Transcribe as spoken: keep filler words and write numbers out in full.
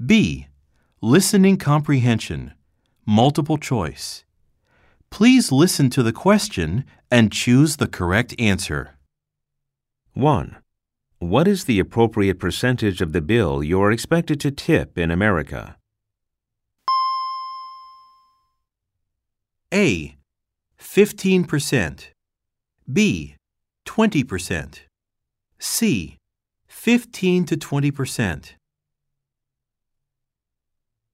B. Listening comprehension, multiple choice. Please listen to the question and choose the correct answer. one. What is the appropriate percentage of the bill you are expected to tip in America? A. fifteen percent. B. twenty percent. C. fifteen to twenty percent.